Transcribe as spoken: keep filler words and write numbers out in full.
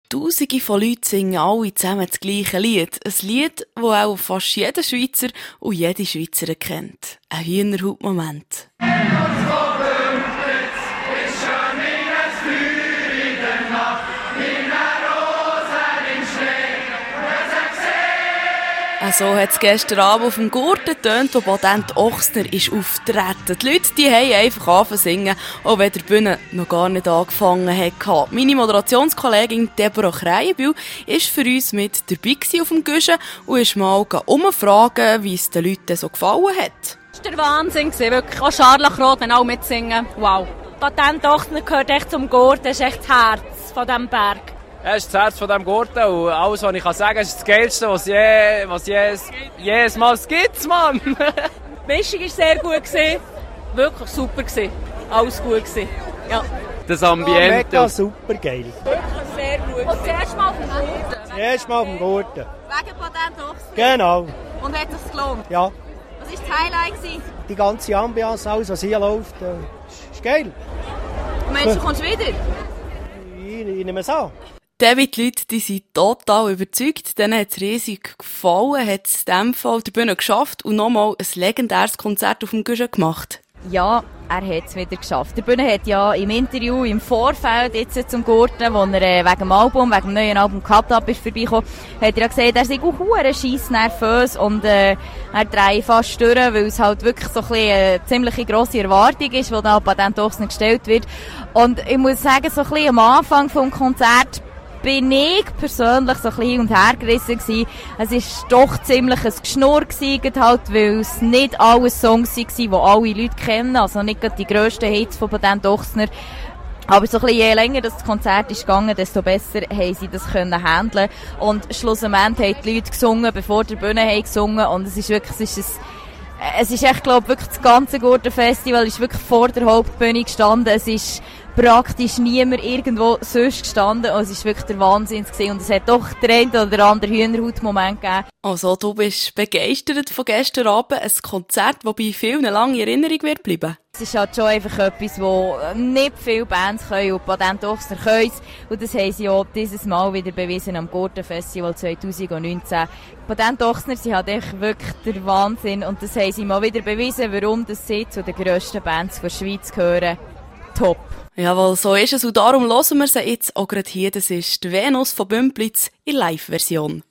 Tausende von Leuten singen alle zusammen das gleiche Lied. Ein Lied, das auch fast jeder Schweizer und jede Schweizerin kennt. Ein Hühnerhaut-Moment. So hat es gestern Abend auf dem Gurten getönt, wo Patent Ochsner ist auftreten. Die Leute die haben einfach angefangen zu singen, auch wenn der Bühne noch gar nicht angefangen hat. Meine Moderationskollegin Deborah Kreienbühl war für uns mit dabei auf dem Guschen und ist mal umfragen, wie es den Leuten so gefallen hat. Das war der Wahnsinn, wirklich. Auch Scharlachrot, wenn alle mitsingen. Wow. Patent Ochsner gehört echt zum Gurten, das ist echt das Herz von diesem Berg. Er ist das Herz von diesem Gurten und alles, was ich sagen kann, ist das Geilste, was je, was jedes, jedes Mal gibt, Mann. Die Mischung war sehr gut, wirklich super, alles gut. Ja. Das Ambiente. Ja, mega super geil. Wirklich sehr gut. Und das erste Mal auf dem Gurten? Das erste Mal auf dem Gurten. Wegen Patent Ochsner? Genau. Und hat es sich gelohnt? Ja. Was war das Highlight? Die ganze Ambiance, alles was hier läuft, ist geil. Und meinst du, du kommst wieder? Ich, ich nehme es an. David, die Leute, die sind total überzeugt. Denen hat es riesig gefallen, hat es in diesem Fall der Bühne geschafft und nochmal ein legendäres Konzert auf dem Guschen gemacht. Ja, er hat es wieder geschafft. Der Bühne hat ja im Interview, im Vorfeld jetzt zum Gurten, wo er äh, wegen dem Album, wegen dem neuen Album Cut Up ist vorbeigekommen, hat er ja gesagt, er sei auch verdammt scheissnervös und äh, er dreht fast durch, weil es halt wirklich so ein bisschen eine ziemlich grosse Erwartung ist, die da an Patent Ochsner gestellt wird. Und ich muss sagen, so ein bisschen am Anfang vom Konzert bin ich persönlich so ein bisschen hin und her gerissen gewesen. Es ist doch ziemlich ein Geschnurr gewesen, halt, weil es nicht alle Songs waren, die alle Leute kennen, also nicht gerade die grössten Hits von Patent Ochsner. Aber so ein bisschen je länger das Konzert ist gegangen, desto besser haben sie das können handeln. Und schlussendlich haben die Leute gesungen, bevor die Bühne haben gesungen. Und es ist wirklich, es ist ein, es ist echt, glaube ich, wirklich das ganze Gurten-Festival ist wirklich vor der Hauptbühne gestanden. Es ist praktisch niemand irgendwo sonst gestanden. Und es ist wirklich der Wahnsinn gewesen. Und es hat doch den einen oder anderen Hühnerhaut-Moment gegeben. Also, du bist begeistert von gestern Abend. Ein Konzert, das bei vielen lange in Erinnerung wird bleiben. Es ist halt schon einfach etwas, wo nicht viele Bands können und Patent Ochsner können. Und das haben sie auch dieses Mal wieder bewiesen am Gurten-Festival zwanzig neunzehn. Patent Ochsner sind halt echt wirklich der Wahnsinn. Und das haben sie mal wieder bewiesen, warum das sie zu den grössten Bands der Schweiz gehören. Top. Jawohl, so ist es. Und darum hören wir sie jetzt auch gerade hier. Das ist die Venus von Bümplitz in Live-Version.